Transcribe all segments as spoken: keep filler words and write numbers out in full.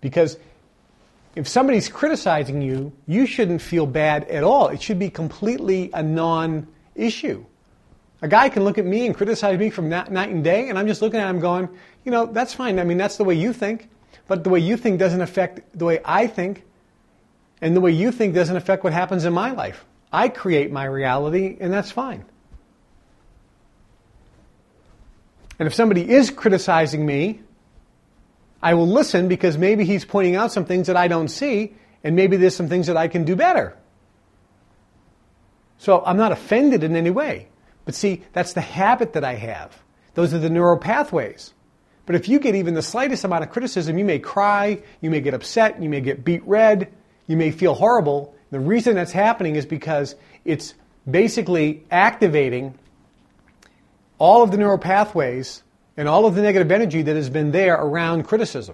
Because if somebody's criticizing you, you shouldn't feel bad at all. It should be completely a non-issue. A guy can look at me and criticize me from night and day, and I'm just looking at him going, you know, that's fine. I mean, that's the way you think. But the way you think doesn't affect the way I think. And the way you think doesn't affect what happens in my life. I create my reality, and that's fine. And if somebody is criticizing me, I will listen because maybe he's pointing out some things that I don't see, and maybe there's some things that I can do better. So I'm not offended in any way. But see, that's the habit that I have. Those are the neural pathways. But if you get even the slightest amount of criticism, you may cry, you may get upset, you may get beet red, you may feel horrible. The reason that's happening is because it's basically activating all of the neural pathways and all of the negative energy that has been there around criticism.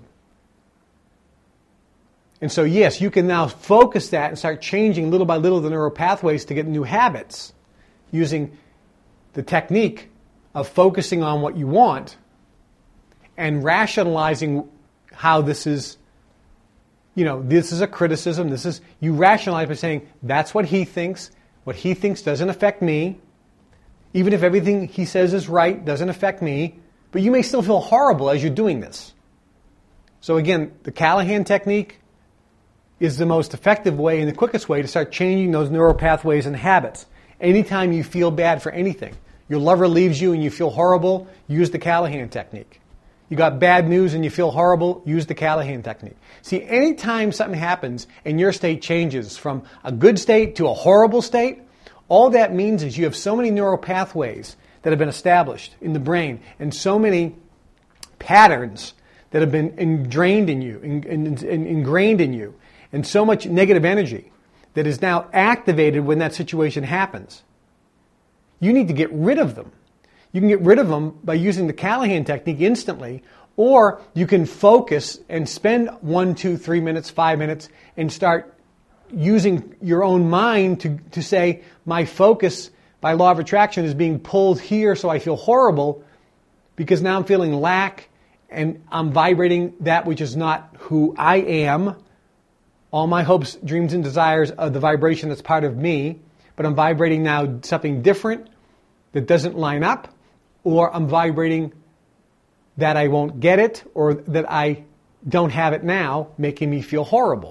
And so yes, you can now focus that and start changing little by little the neural pathways to get new habits using the technique of focusing on what you want and rationalizing how this is, you know, this is a criticism, this is, you rationalize by saying, that's what he thinks, what he thinks doesn't affect me, even if everything he says is right, doesn't affect me, but you may still feel horrible as you're doing this. So again, the Callahan technique is the most effective way and the quickest way to start changing those neural pathways and habits. Anytime you feel bad for anything, your lover leaves you and you feel horrible, use the Callahan technique. You got bad news and you feel horrible, use the Callahan technique. See, anytime something happens and your state changes from a good state to a horrible state, all that means is you have so many neural pathways that have been established in the brain and so many patterns that have been ingrained in you, in, in, in, ingrained in you, and so much negative energy that is now activated when that situation happens. You need to get rid of them. You can get rid of them by using the Callahan technique instantly, or you can focus and spend one, two, three minutes, five minutes, and start using your own mind to, to say, my focus by law of attraction is being pulled here so I feel horrible because now I'm feeling lack and I'm vibrating that which is not who I am. All my hopes, dreams, and desires are the vibration that's part of me, but I'm vibrating now something different that doesn't line up, or I'm vibrating that I won't get it, or that I don't have it now, making me feel horrible.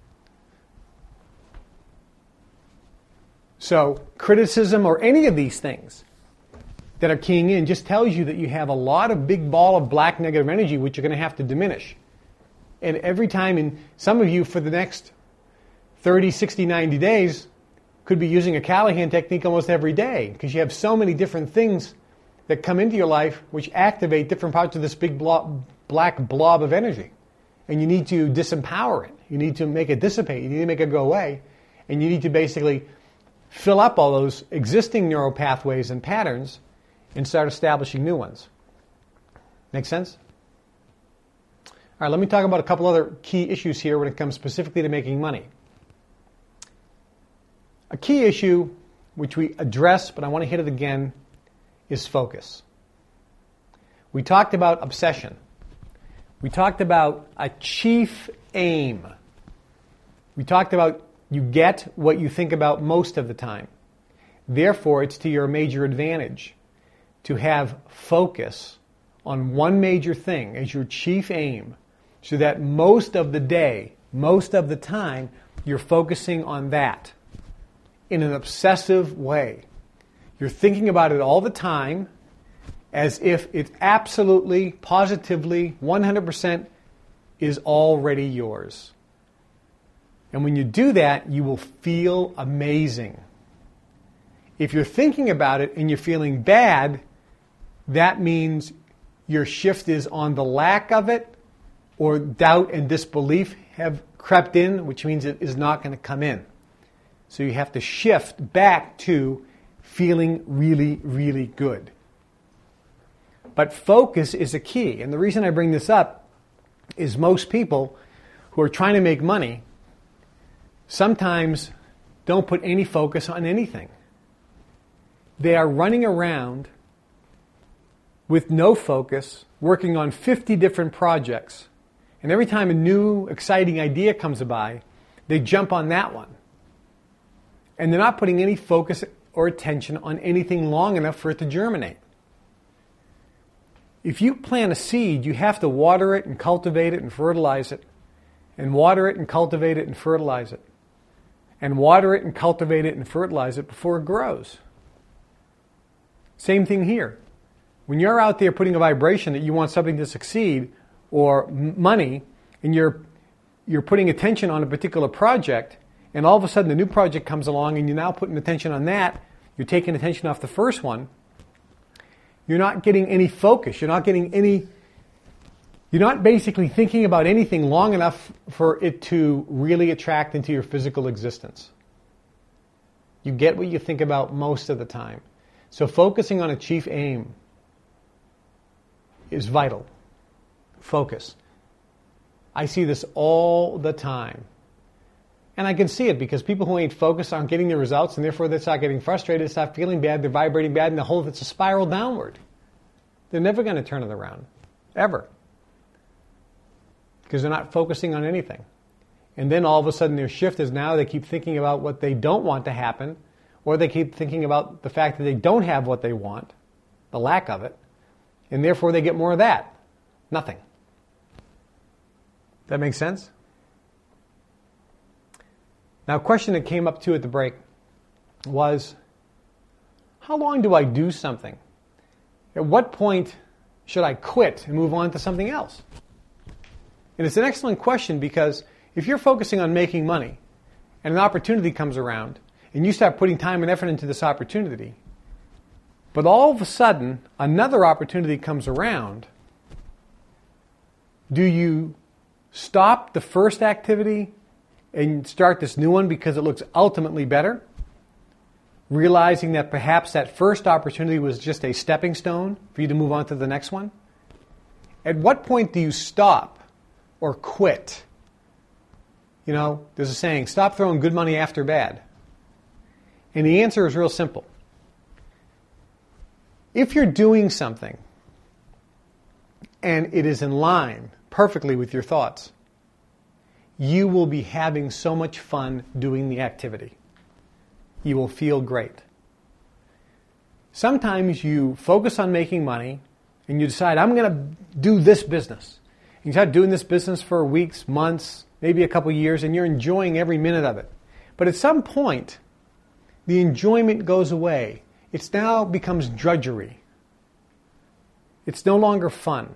So criticism or any of these things that are keying in just tells you that you have a lot of big ball of black negative energy which you're going to have to diminish. And every time, in some of you for the next thirty, sixty, ninety days, could be using a Callahan technique almost every day because you have so many different things that come into your life which activate different parts of this big blob, black blob of energy. And you need to disempower it. You need to make it dissipate. You need to make it go away. And you need to basically fill up all those existing neural pathways and patterns and start establishing new ones. Make sense? All right, let me talk about a couple other key issues here when it comes specifically to making money. A key issue, which we address, but I want to hit it again, is focus. We talked about obsession. We talked about a chief aim. We talked about you get what you think about most of the time. Therefore, it's to your major advantage to have focus on one major thing as your chief aim, so that most of the day, most of the time, you're focusing on that in an obsessive way. You're thinking about it all the time as if it absolutely, positively, one hundred percent is already yours. And when you do that, you will feel amazing. If you're thinking about it and you're feeling bad, that means your shift is on the lack of it, or doubt and disbelief have crept in, which means it is not going to come in. So you have to shift back to feeling really, really good. But focus is a key. And the reason I bring this up is most people who are trying to make money sometimes don't put any focus on anything. They are running around with no focus, working on fifty different projects, And every time a new, exciting idea comes by, they jump on that one. And they're not putting any focus or attention on anything long enough for it to germinate. If you plant a seed, you have to water it and cultivate it and fertilize it, and water it and cultivate it and fertilize it, and water it and cultivate it and fertilize it before it grows. Same thing here. When you're out there putting a vibration that you want something to succeed, or money, and you're you're putting attention on a particular project, and all of a sudden a new project comes along and you're now putting attention on that, you're taking attention off the first one, you're not getting any focus, you're not getting any, you're not basically thinking about anything long enough for it to really attract into your physical existence. You get what you think about most of the time. So focusing on a chief aim is vital. Focus. I see this all the time. And I can see it because people who ain't focused aren't getting the results, and therefore they start getting frustrated, they start feeling bad, they're vibrating bad, and the whole, it's a spiral downward. They're never going to turn it around. Ever. Because they're not focusing on anything. And then all of a sudden their shift is now they keep thinking about what they don't want to happen, or they keep thinking about the fact that they don't have what they want, the lack of it, and therefore they get more of that. Nothing. That makes sense? Now, a question that came up too at the break was, how long do I do something? At what point should I quit and move on to something else? And it's an excellent question because if you're focusing on making money and an opportunity comes around and you start putting time and effort into this opportunity, but all of a sudden another opportunity comes around, do you stop the first activity and start this new one because it looks ultimately better, realizing that perhaps that first opportunity was just a stepping stone for you to move on to the next one? At what point do you stop or quit? You know, there's a saying, stop throwing good money after bad. And the answer is real simple. If you're doing something and it is in line perfectly with your thoughts, you will be having so much fun doing the activity. You will feel great. Sometimes you focus on making money and you decide, I'm going to do this business. You start doing this business for weeks, months, maybe a couple years, and you're enjoying every minute of it. But at some point, the enjoyment goes away. It now becomes drudgery. It's no longer fun.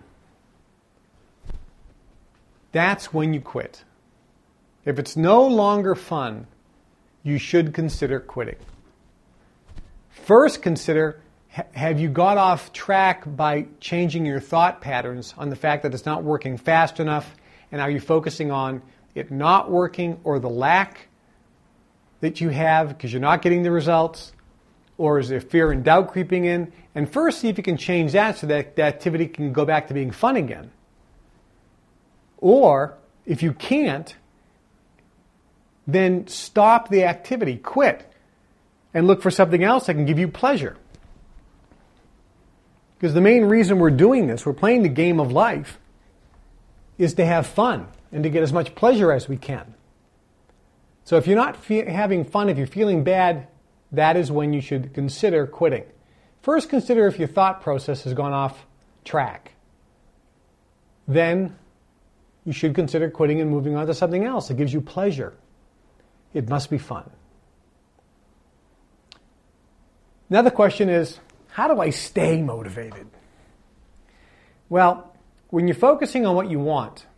That's when you quit. If it's no longer fun, you should consider quitting. First, consider, have you got off track by changing your thought patterns on the fact that it's not working fast enough, and are you focusing on it not working or the lack that you have because you're not getting the results? Or is there fear and doubt creeping in? And first, see if you can change that so that the activity can go back to being fun again. Or, if you can't, then stop the activity, quit, and look for something else that can give you pleasure. Because the main reason we're doing this, we're playing the game of life, is to have fun and to get as much pleasure as we can. So if you're not fe- having fun, if you're feeling bad, that is when you should consider quitting. First, consider if your thought process has gone off track. Then you should consider quitting and moving on to something else that gives you pleasure. It must be fun. Another question is, how do I stay motivated? Well, when you're focusing on what you want,